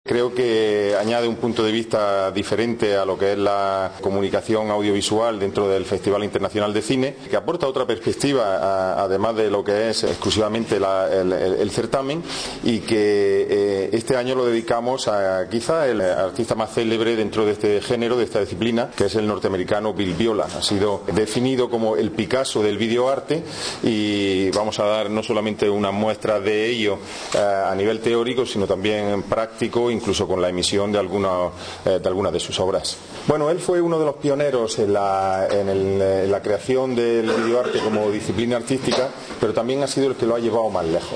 Creo que añade un punto de vista diferente a lo que es la comunicación audiovisual dentro del Festival Internacional de Cine, que aporta otra perspectiva, además de lo que es exclusivamente el certamen, y que este año lo dedicamos a quizá el artista más célebre dentro de este género, de esta disciplina, que es el norteamericano Bill Viola. Ha sido definido como el Picasso del videoarte y vamos a dar no solamente una muestra de ello a nivel teórico, sino también práctico, incluso con la emisión de algunas de sus obras. Bueno, él fue uno de los pioneros en la creación del videoarte como disciplina artística, pero también ha sido el que lo ha llevado más lejos.